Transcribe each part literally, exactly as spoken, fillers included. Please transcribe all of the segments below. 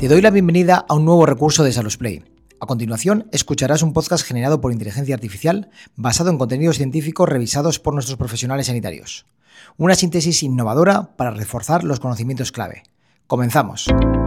Te doy la bienvenida a un nuevo recurso de SalusPlay. A continuación, escucharás un podcast generado por inteligencia artificial basado en contenidos científicos revisados por nuestros profesionales sanitarios. Una síntesis innovadora para reforzar los conocimientos clave. ¡Comenzamos!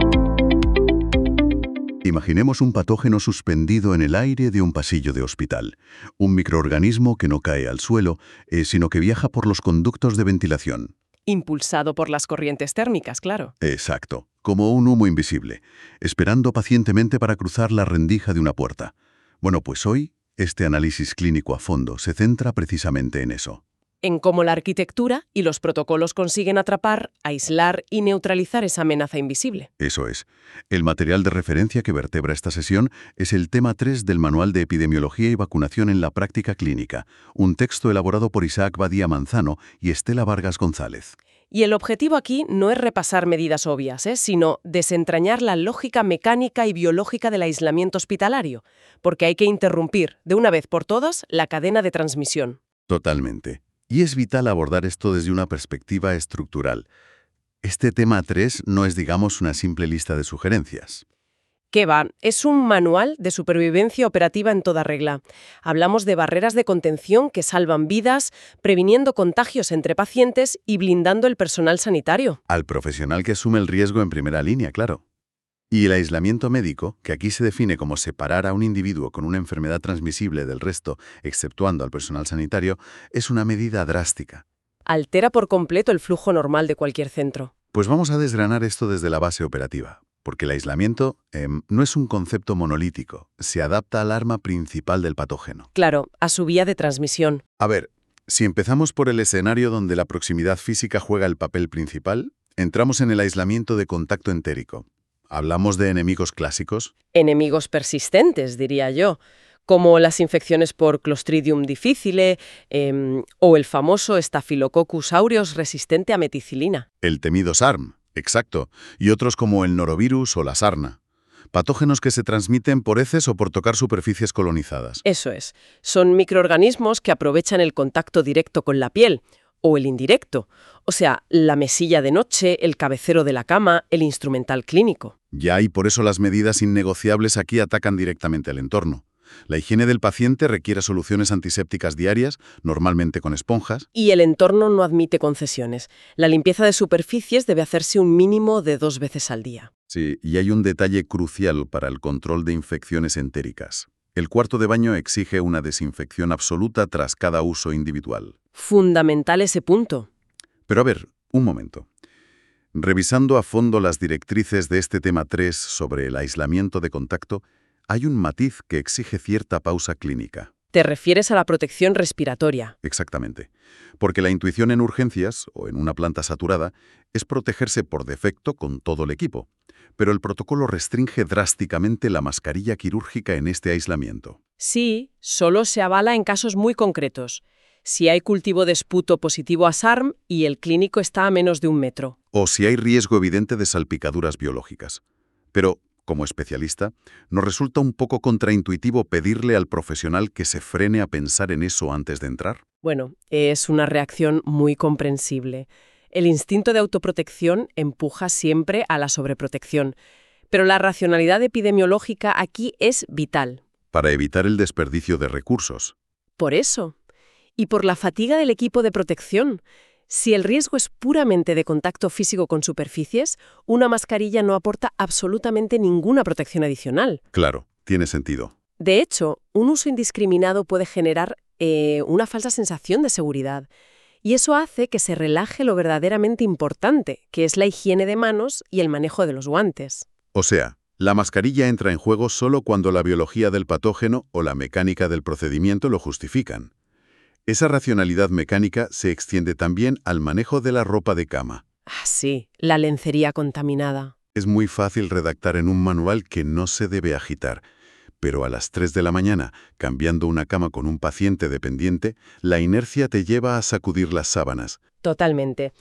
Imaginemos un patógeno suspendido en el aire de un pasillo de hospital. Un microorganismo que no cae al suelo, eh, sino que viaja por los conductos de ventilación. Impulsado por las corrientes térmicas, claro. Exacto, como un humo invisible, esperando pacientemente para cruzar la rendija de una puerta. Bueno, pues hoy, este análisis clínico a fondo se centra precisamente en eso. En cómo la arquitectura y los protocolos consiguen atrapar, aislar y neutralizar esa amenaza invisible. Eso es. El material de referencia que vertebra esta sesión es el tema tres del Manual de Epidemiología y Vacunación en la Práctica Clínica, un texto elaborado por Isaac Badía Manzano y Estela Vargas González. Y el objetivo aquí no es repasar medidas obvias, ¿eh? sino desentrañar la lógica mecánica y biológica del aislamiento hospitalario, porque hay que interrumpir, de una vez por todas, la cadena de transmisión. Totalmente. Y es vital abordar esto desde una perspectiva estructural. Este tema tres no es, digamos, una simple lista de sugerencias. ¿Qué va? Es un manual de supervivencia operativa en toda regla. Hablamos de barreras de contención que salvan vidas, previniendo contagios entre pacientes y blindando el personal sanitario. Al profesional que asume el riesgo en primera línea, claro. Y el aislamiento médico, que aquí se define como separar a un individuo con una enfermedad transmisible del resto, exceptuando al personal sanitario, es una medida drástica. Altera por completo el flujo normal de cualquier centro. Pues vamos a desgranar esto desde la base operativa, porque el aislamiento eh, no es un concepto monolítico, se adapta al arma principal del patógeno. Claro, a su vía de transmisión. A ver, si empezamos por el escenario donde la proximidad física juega el papel principal, entramos en el aislamiento de contacto entérico. ¿Hablamos de enemigos clásicos? Enemigos persistentes, diría yo, como las infecciones por Clostridium difficile eh, o el famoso Staphylococcus aureus resistente a meticilina. El temido SARM, exacto, y otros como el norovirus o la sarna. Patógenos que se transmiten por heces o por tocar superficies colonizadas. Eso es. Son microorganismos que aprovechan el contacto directo con la piel, o el indirecto, o sea, la mesilla de noche, el cabecero de la cama, el instrumental clínico. Ya, y por eso las medidas innegociables aquí atacan directamente al entorno. La higiene del paciente requiere soluciones antisépticas diarias, normalmente con esponjas. Y el entorno no admite concesiones. La limpieza de superficies debe hacerse un mínimo de dos veces al día. Sí, y hay un detalle crucial para el control de infecciones entéricas. El cuarto de baño exige una desinfección absoluta tras cada uso individual. Fundamental ese punto. Pero a ver, un momento. Revisando a fondo las directrices de este tema tres sobre el aislamiento de contacto, hay un matiz que exige cierta pausa clínica. Te refieres a la protección respiratoria. Exactamente. Porque la intuición en urgencias, o en una planta saturada, es protegerse por defecto con todo el equipo. Pero el protocolo restringe drásticamente la mascarilla quirúrgica en este aislamiento. Sí, solo se avala en casos muy concretos. Si hay cultivo de esputo positivo a SARM y el clínico está a menos de un metro. O si hay riesgo evidente de salpicaduras biológicas. Pero, como especialista, nos resulta un poco contraintuitivo pedirle al profesional que se frene a pensar en eso antes de entrar. Bueno, es una reacción muy comprensible. El instinto de autoprotección empuja siempre a la sobreprotección, pero la racionalidad epidemiológica aquí es vital. Para evitar el desperdicio de recursos. Por eso. Y por la fatiga del equipo de protección. Si el riesgo es puramente de contacto físico con superficies, una mascarilla no aporta absolutamente ninguna protección adicional. Claro, tiene sentido. De hecho, un uso indiscriminado puede generar eh, una falsa sensación de seguridad. Y eso hace que se relaje lo verdaderamente importante, que es la higiene de manos y el manejo de los guantes. O sea, la mascarilla entra en juego solo cuando la biología del patógeno o la mecánica del procedimiento lo justifican. Esa racionalidad mecánica se extiende también al manejo de la ropa de cama. Ah, sí, la lencería contaminada. Es muy fácil redactar en un manual que no se debe agitar, pero a las tres de la mañana, cambiando una cama con un paciente dependiente, la inercia te lleva a sacudir las sábanas. Totalmente.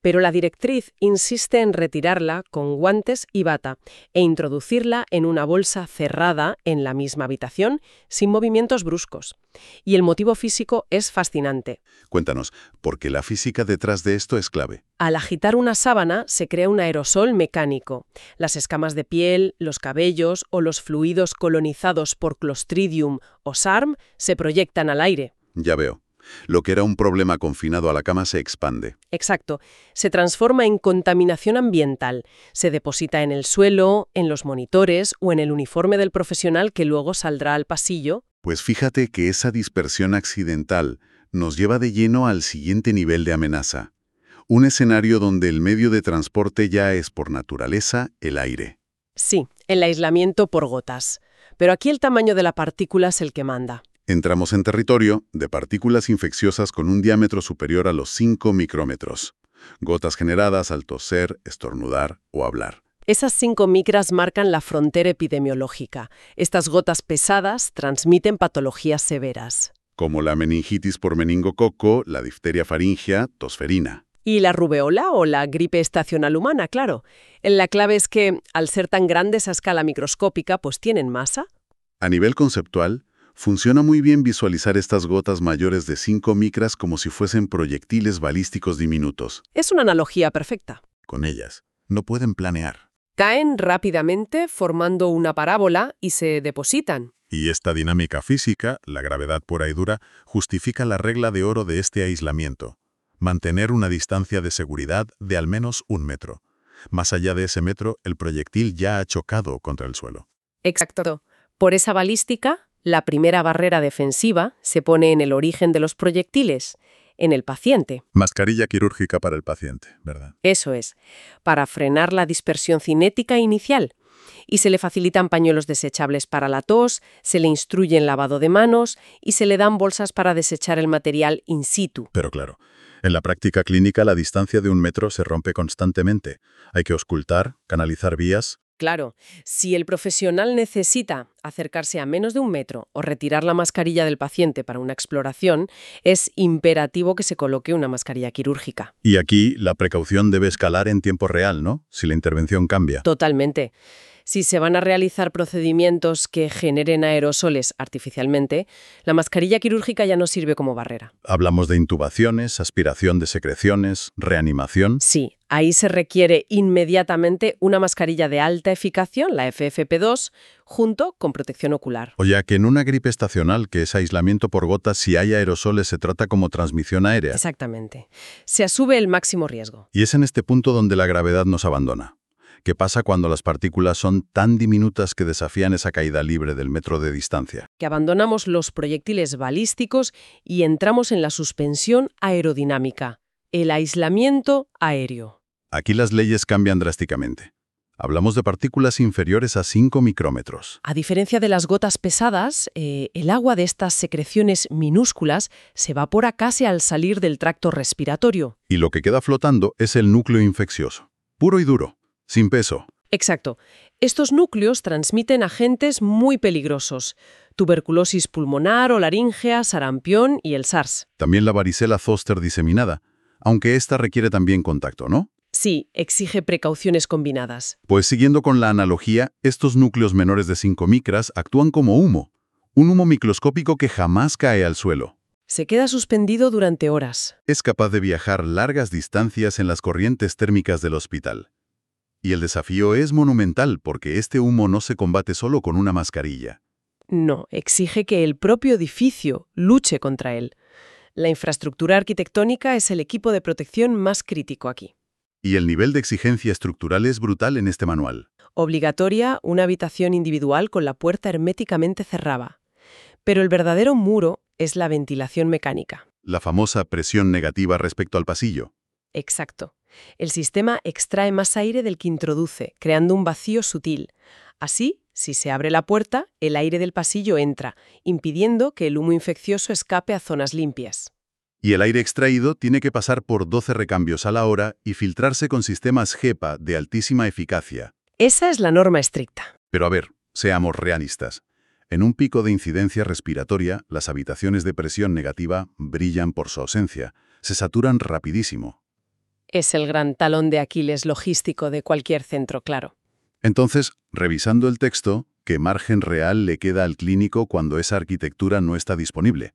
pero la directriz insiste en retirarla con guantes y bata e introducirla en una bolsa cerrada en la misma habitación, sin movimientos bruscos. Y el motivo físico es fascinante. Cuéntanos, ¿por qué la física detrás de esto es clave? Al agitar una sábana se crea un aerosol mecánico. Las escamas de piel, los cabellos o los fluidos colonizados por Clostridium o S A R M se proyectan al aire. Ya veo. Lo que era un problema confinado a la cama se expande. Exacto. Se transforma en contaminación ambiental. Se deposita en el suelo, en los monitores o en el uniforme del profesional que luego saldrá al pasillo. Pues fíjate que esa dispersión accidental nos lleva de lleno al siguiente nivel de amenaza. Un escenario donde el medio de transporte ya es por naturaleza el aire. Sí, el aislamiento por gotas. Pero aquí el tamaño de la partícula es el que manda. Entramos en territorio de partículas infecciosas con un diámetro superior a los cinco micrómetros. Gotas generadas al toser, estornudar o hablar. Esas cinco micras marcan la frontera epidemiológica. Estas gotas pesadas transmiten patologías severas. Como la meningitis por meningococo, la difteria faríngea, tosferina. Y la rubeola o la gripe estacional humana, claro. La clave es que, al ser tan grandes a escala microscópica, pues tienen masa. A nivel conceptual, funciona muy bien visualizar estas gotas mayores de cinco micras como si fuesen proyectiles balísticos diminutos. Es una analogía perfecta. Con ellas, no pueden planear. Caen rápidamente formando una parábola y se depositan. Y esta dinámica física, la gravedad pura y dura, justifica la regla de oro de este aislamiento. Mantener una distancia de seguridad de al menos un metro. Más allá de ese metro, el proyectil ya ha chocado contra el suelo. Exacto. Por esa balística, la primera barrera defensiva se pone en el origen de los proyectiles, en el paciente. Mascarilla quirúrgica para el paciente, ¿verdad? Eso es, para frenar la dispersión cinética inicial. Y se le facilitan pañuelos desechables para la tos, se le instruye en lavado de manos y se le dan bolsas para desechar el material in situ. Pero claro, en la práctica clínica la distancia de un metro se rompe constantemente. Hay que auscultar, canalizar vías. Claro, si el profesional necesita acercarse a menos de un metro o retirar la mascarilla del paciente para una exploración, es imperativo que se coloque una mascarilla quirúrgica. Y aquí la precaución debe escalar en tiempo real, ¿no? Si la intervención cambia. Totalmente. Si se van a realizar procedimientos que generen aerosoles artificialmente, la mascarilla quirúrgica ya no sirve como barrera. Hablamos de intubaciones, aspiración de secreciones, reanimación. Sí, ahí se requiere inmediatamente una mascarilla de alta eficacia, la F F P dos, junto con protección ocular. O ya que en una gripe estacional, que es aislamiento por gotas, si hay aerosoles se trata como transmisión aérea. Exactamente. Se asume el máximo riesgo. Y es en este punto donde la gravedad nos abandona. ¿Qué pasa cuando las partículas son tan diminutas que desafían esa caída libre del metro de distancia? Que abandonamos los proyectiles balísticos y entramos en la suspensión aerodinámica, el aislamiento aéreo. Aquí las leyes cambian drásticamente. Hablamos de partículas inferiores a cinco micrómetros. A diferencia de las gotas pesadas, eh, el agua de estas secreciones minúsculas se evapora casi al salir del tracto respiratorio. Y lo que queda flotando es el núcleo infeccioso, puro y duro. Sin peso. Exacto. Estos núcleos transmiten agentes muy peligrosos. Tuberculosis pulmonar o laríngea, sarampión y el SARS. También la varicela zóster diseminada, aunque esta requiere también contacto, ¿no? Sí, exige precauciones combinadas. Pues siguiendo con la analogía, estos núcleos menores de cinco micras actúan como humo. Un humo microscópico que jamás cae al suelo. Se queda suspendido durante horas. Es capaz de viajar largas distancias en las corrientes térmicas del hospital. Y el desafío es monumental porque este humo no se combate solo con una mascarilla. No, exige que el propio edificio luche contra él. La infraestructura arquitectónica es el equipo de protección más crítico aquí. Y el nivel de exigencia estructural es brutal en este manual. Obligatoria una habitación individual con la puerta herméticamente cerrada. Pero el verdadero muro es la ventilación mecánica. La famosa presión negativa respecto al pasillo. Exacto. El sistema extrae más aire del que introduce, creando un vacío sutil. Así, si se abre la puerta, el aire del pasillo entra, impidiendo que el humo infeccioso escape a zonas limpias. Y el aire extraído tiene que pasar por doce recambios a la hora y filtrarse con sistemas HEPA de altísima eficacia. Esa es la norma estricta. Pero a ver, seamos realistas. En un pico de incidencia respiratoria, las habitaciones de presión negativa brillan por su ausencia. Se saturan rapidísimo. Es el gran talón de Aquiles logístico de cualquier centro, claro. Entonces, revisando el texto, ¿qué margen real le queda al clínico cuando esa arquitectura no está disponible?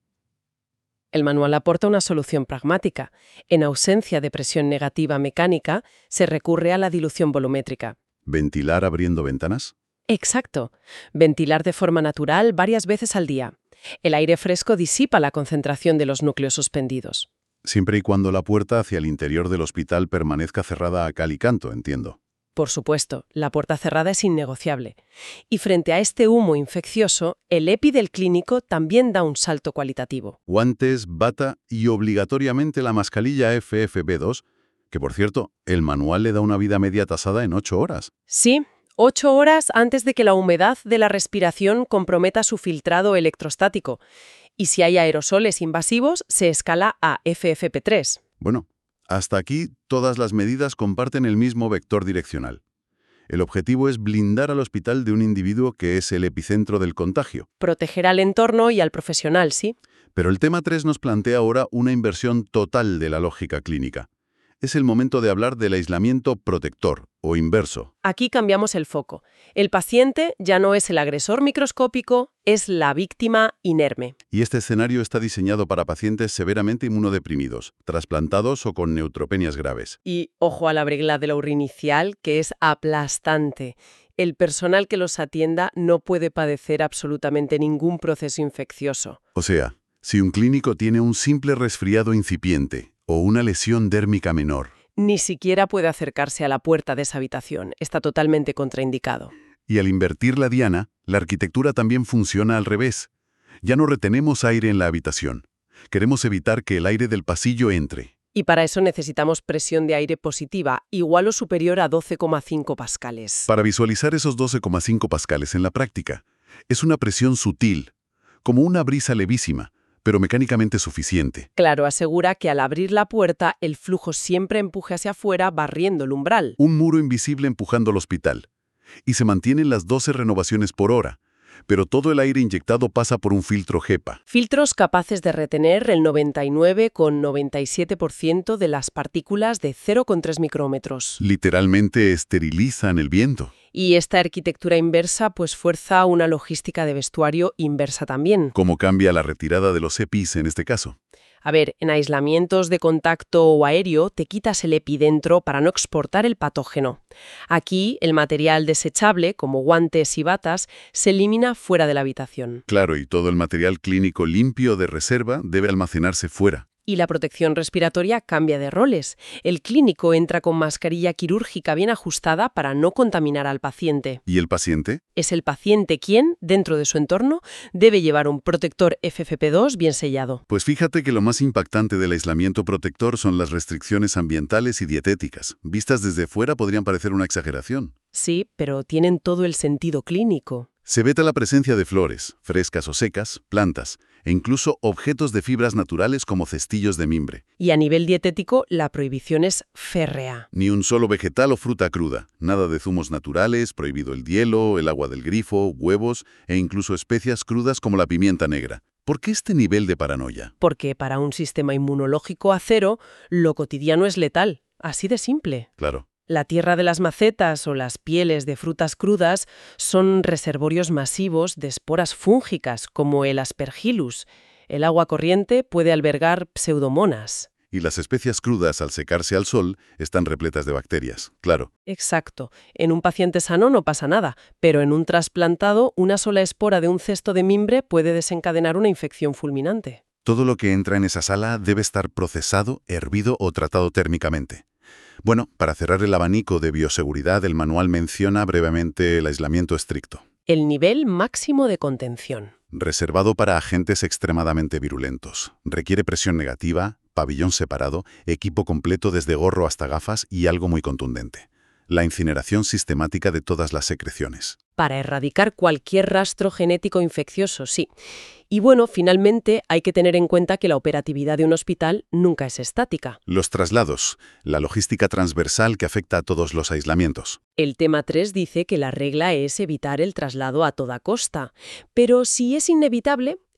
El manual aporta una solución pragmática. En ausencia de presión negativa mecánica, se recurre a la dilución volumétrica. ¿Ventilar abriendo ventanas? Exacto. Ventilar de forma natural varias veces al día. El aire fresco disipa la concentración de los núcleos suspendidos. Siempre y cuando la puerta hacia el interior del hospital permanezca cerrada a cal y canto, entiendo. Por supuesto, la puerta cerrada es innegociable. Y frente a este humo infeccioso, el EPI del clínico también da un salto cualitativo. Guantes, bata y obligatoriamente la mascarilla F F P dos, que por cierto, el manual le da una vida media tasada en ocho horas. Sí, ocho horas antes de que la humedad de la respiración comprometa su filtrado electrostático. Y si hay aerosoles invasivos, se escala a F F P tres. Bueno, hasta aquí todas las medidas comparten el mismo vector direccional. El objetivo es blindar al hospital de un individuo que es el epicentro del contagio. Proteger al entorno y al profesional, sí. Pero el tema tres nos plantea ahora una inversión total de la lógica clínica. Es el momento de hablar del aislamiento protector, o inverso. Aquí cambiamos el foco. El paciente ya no es el agresor microscópico, es la víctima inerme. Y este escenario está diseñado para pacientes severamente inmunodeprimidos, trasplantados o con neutropenias graves. Y ojo a la regla de la U R I inicial, que es aplastante. El personal que los atienda no puede padecer absolutamente ningún proceso infeccioso. O sea, si un clínico tiene un simple resfriado incipiente o una lesión dérmica menor, ni siquiera puede acercarse a la puerta de esa habitación. Está totalmente contraindicado. y al invertir la diana, la arquitectura también funciona al revés. Ya no retenemos aire en la habitación. Queremos evitar que el aire del pasillo entre. Y para eso necesitamos presión de aire positiva, igual o superior a doce coma cinco pascales. Para visualizar esos doce coma cinco pascales en la práctica, es una presión sutil, como una brisa levísima, pero mecánicamente suficiente. Claro, asegura que al abrir la puerta, el flujo siempre empuje hacia afuera, barriendo el umbral. Un muro invisible empujando al hospital. Y se mantienen las doce renovaciones por hora, pero todo el aire inyectado pasa por un filtro HEPA. Filtros capaces de retener el noventa y nueve coma noventa y siete por ciento de las partículas de cero coma tres micrómetros. Literalmente esterilizan el viento. Y esta arquitectura inversa pues fuerza una logística de vestuario inversa también. ¿Cómo cambia la retirada de los EPIs en este caso? A ver, en aislamientos de contacto o aéreo te quitas el EPI dentro para no exportar el patógeno. Aquí, el material desechable, como guantes y batas, se elimina fuera de la habitación. Claro, y todo el material clínico limpio de reserva debe almacenarse fuera. Y la protección respiratoria cambia de roles. El clínico entra con mascarilla quirúrgica bien ajustada para no contaminar al paciente. ¿Y el paciente? Es el paciente quien, dentro de su entorno, debe llevar un protector F F P dos bien sellado. Pues fíjate que lo más impactante del aislamiento protector son las restricciones ambientales y dietéticas. Vistas desde fuera podrían parecer una exageración. Sí, pero tienen todo el sentido clínico. Se veta la presencia de flores, frescas o secas, plantas, e incluso objetos de fibras naturales como cestillos de mimbre. Y a nivel dietético, la prohibición es férrea. Ni un solo vegetal o fruta cruda, nada de zumos naturales, prohibido el hielo, el agua del grifo, huevos e incluso especias crudas como la pimienta negra. ¿Por qué este nivel de paranoia? Porque para un sistema inmunológico a cero, lo cotidiano es letal. Así de simple. Claro. La tierra de las macetas o las pieles de frutas crudas son reservorios masivos de esporas fúngicas como el Aspergillus. El agua corriente puede albergar pseudomonas. Y las especias crudas, al secarse al sol, están repletas de bacterias, claro. Exacto. En un paciente sano no pasa nada, pero en un trasplantado, una sola espora de un cesto de mimbre puede desencadenar una infección fulminante. Todo lo que entra en esa sala debe estar procesado, hervido o tratado térmicamente. Bueno, para cerrar el abanico de bioseguridad, el manual menciona brevemente el aislamiento estricto. El nivel máximo de contención. Reservado para agentes extremadamente virulentos. Requiere presión negativa, pabellón separado, equipo completo desde gorro hasta gafas y algo muy contundente: la incineración sistemática de todas las secreciones. Para erradicar cualquier rastro genético infeccioso, sí. Y bueno, finalmente hay que tener en cuenta que la operatividad de un hospital nunca es estática. Los traslados, la logística transversal que afecta a todos los aislamientos. El tema tres dice que la regla es evitar el traslado a toda costa. Pero si es inevitable,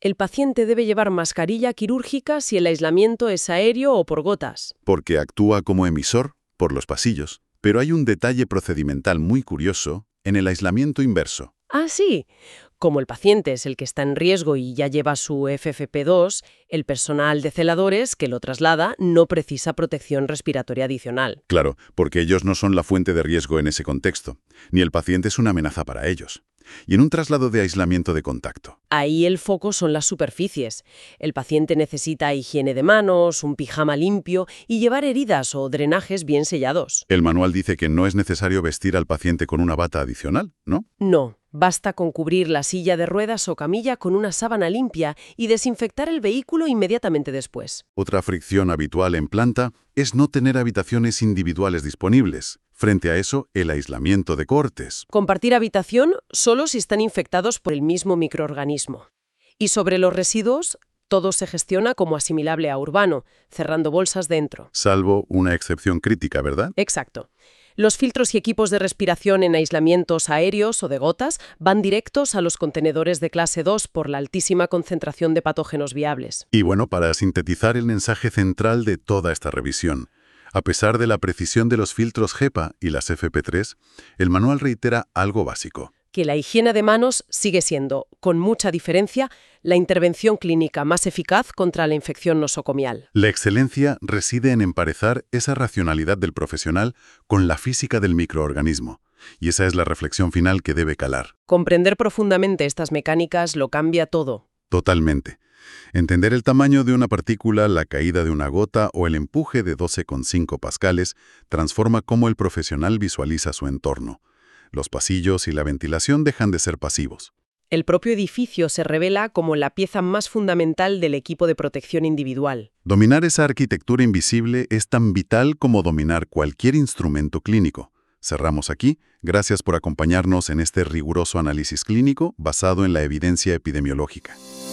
El paciente debe llevar mascarilla quirúrgica si el aislamiento es aéreo o por gotas. Porque actúa como emisor por los pasillos. Pero hay un detalle procedimental muy curioso en el aislamiento inverso. Ah, sí. Como el paciente es el que está en riesgo y ya lleva su F F P dos, el personal de celadores que lo traslada no precisa protección respiratoria adicional. Claro, porque ellos no son la fuente de riesgo en ese contexto, ni el paciente es una amenaza para ellos. Y en un traslado de aislamiento de contacto. Ahí el foco son las superficies. El paciente necesita higiene de manos, un pijama limpio y llevar heridas o drenajes bien sellados. El manual dice que no es necesario vestir al paciente con una bata adicional, ¿no? No. Basta con cubrir la silla de ruedas o camilla con una sábana limpia y desinfectar el vehículo inmediatamente después. Otra fricción habitual en planta es no tener habitaciones individuales disponibles. Frente a eso, el aislamiento de cohortes. Compartir habitación solo si están infectados por el mismo microorganismo. Y sobre los residuos, todo se gestiona como asimilable a urbano, cerrando bolsas dentro. Salvo una excepción crítica, ¿verdad? Exacto. Los filtros y equipos de respiración en aislamientos aéreos o de gotas van directos a los contenedores de clase dos por la altísima concentración de patógenos viables. Y bueno, para sintetizar el mensaje central de toda esta revisión, a pesar de la precisión de los filtros HEPA y las F P tres, el manual reitera algo básico. Que la higiene de manos sigue siendo, con mucha diferencia, la intervención clínica más eficaz contra la infección nosocomial. La excelencia reside en emparezar esa racionalidad del profesional con la física del microorganismo. Y esa es la reflexión final que debe calar. Comprender profundamente estas mecánicas lo cambia todo. Totalmente. Entender el tamaño de una partícula, la caída de una gota o el empuje de doce coma cinco pascales transforma cómo el profesional visualiza su entorno. Los pasillos y la ventilación dejan de ser pasivos. El propio edificio se revela como la pieza más fundamental del equipo de protección individual. Dominar esa arquitectura invisible es tan vital como dominar cualquier instrumento clínico. Cerramos aquí. Gracias por acompañarnos en este riguroso análisis clínico basado en la evidencia epidemiológica.